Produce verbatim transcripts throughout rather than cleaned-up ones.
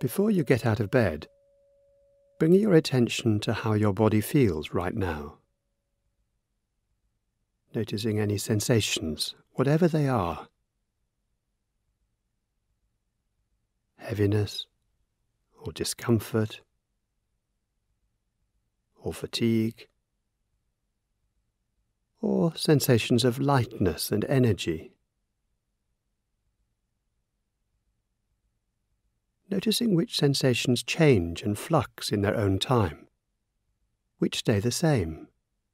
Before you get out of bed, bring your attention to how your body feels right now. Noticing any sensations, whatever they are. Heaviness, or discomfort, or fatigue, or sensations of lightness and energy. Noticing which sensations change and flux in their own time, which stay the same.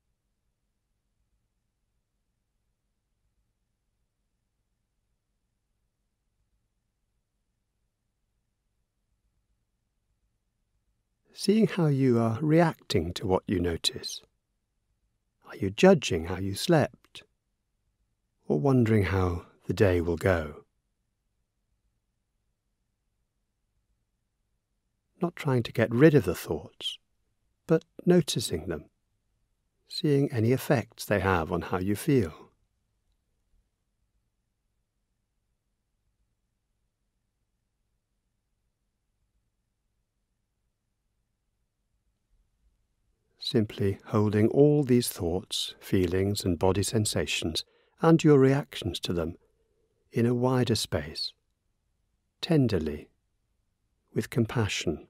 Seeing how you are reacting to what you notice. Are you judging how you slept, or wondering how the day will go? Not trying to get rid of the thoughts, but noticing them, seeing any effects they have on how you feel. Simply holding all these thoughts, feelings and body sensations and your reactions to them in a wider space, tenderly, with compassion.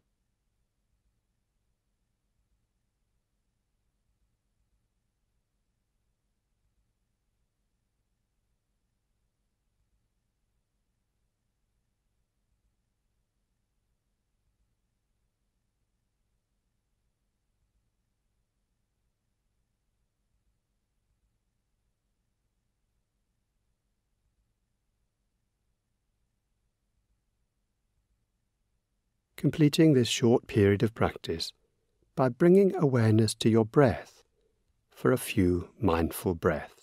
Completing this short period of practice by bringing awareness to your breath for a few mindful breaths.